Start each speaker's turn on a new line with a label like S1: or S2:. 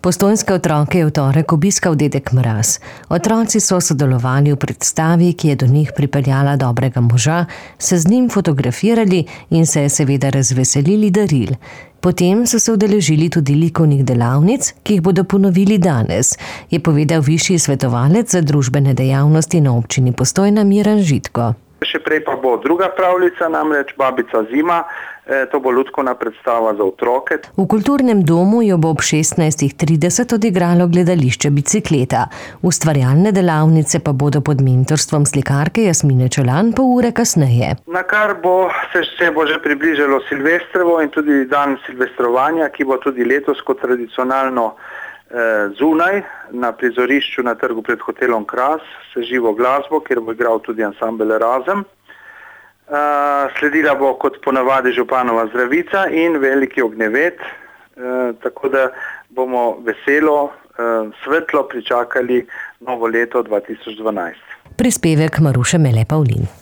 S1: Postojnske otroke je v torek obiskal dedek Mraz. Otroci so sodelovali v predstavi, ki je do njih pripeljala dobrega moža, se z njim fotografirali in se seveda razveselili daril. Potem so se udeležili tudi likovnih delavnic, ki jih bodo ponovili danes, je povedal višji svetovalec za družbene dejavnosti na občini Postojna Miran Žitko.
S2: Še prej pa bo druga pravljica, namreč Babica zima. To bo lutkovna predstava za otroke.
S1: V kulturnem domu jo bo ob 16:30 odigralo gledališče Bicikleta. Ustvarjalne delavnice pa bodo pod mentorstvom slikarke Jasmine Čelan pol ure kasneje.
S2: Na kar se bo že približalo Silvestrovo in tudi dan silvestrovanja, ki bo tudi letos kot tradicionalno zunaj, na prizorišču na trgu pred hotelom Kras, s živo glasbo, kjer bo igral tudi ansambel Razem. Sledila bo kot ponavadi županova zdravica in veliki ognjevet, tako da bomo veselo, svetlo pričakali novo leto 2012.
S1: Prispevek Maruše Mele Pavlin.